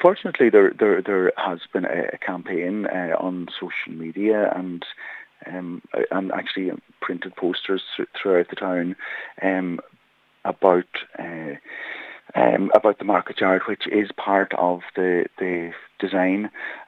Unfortunately, there has been a campaign on social media and actually printed posters throughout the town about the market yard, which is part of the design.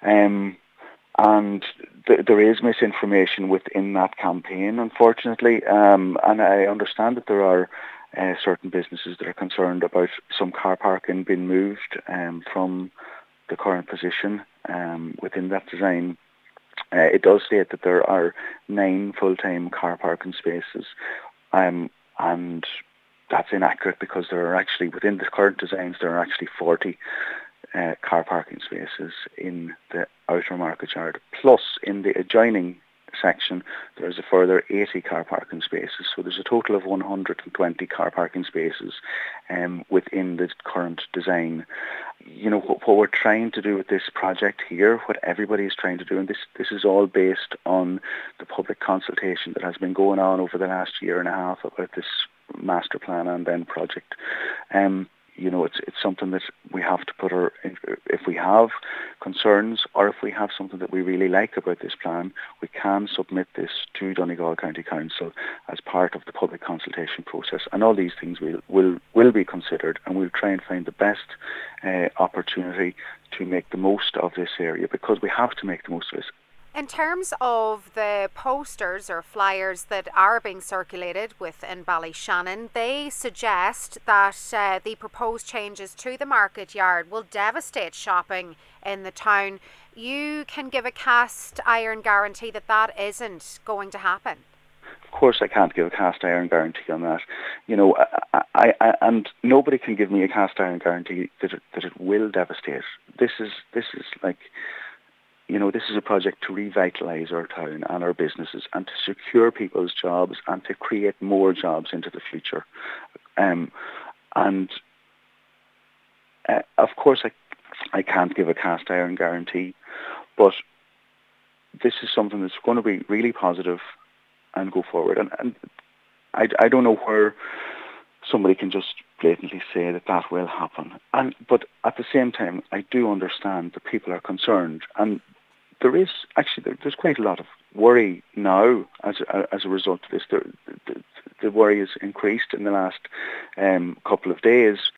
And there is misinformation within that campaign, unfortunately. And I understand that there are certain businesses that are concerned about some car parking being moved from the current position within that design. It does state that there are 9 full-time car parking spaces, and that's inaccurate because there are actually, within the current designs, there are actually 40 car parking spaces in the outer market yard. Plus, in the adjoining section, there's a further 80 car parking spaces. So there's a total of 120 car parking spaces within the current design. You know, what we're trying to do with this project here, what everybody is trying to do, and this is all based on the public consultation that has been going on over the last year and a half about this master plan and then project. You know, it's something that we have to put if we have concerns or if we have something that we really like about this plan, we can submit this to Donegal County Council as part of the public consultation process. And all these things will be considered, and we'll try and find the best opportunity to make the most of this area, because we have to make the most of this. In terms of the posters or flyers that are being circulated within Ballyshannon, they suggest that the proposed changes to the market yard will devastate shopping in the town. You can give a cast iron guarantee that that isn't going to happen? Of course I can't give a cast iron guarantee on that. You know, I and nobody can give me a cast iron guarantee that it will devastate. This is like, you know, this is a project to revitalise our town and our businesses and to secure people's jobs and to create more jobs into the future. Of course, I can't give a cast iron guarantee, but this is something that's going to be really positive and go forward. And I don't know where somebody can just blatantly say that will happen. But at the same time, I do understand that people are concerned, and there's quite a lot of worry now as a result of this. The worry has increased in the last couple of days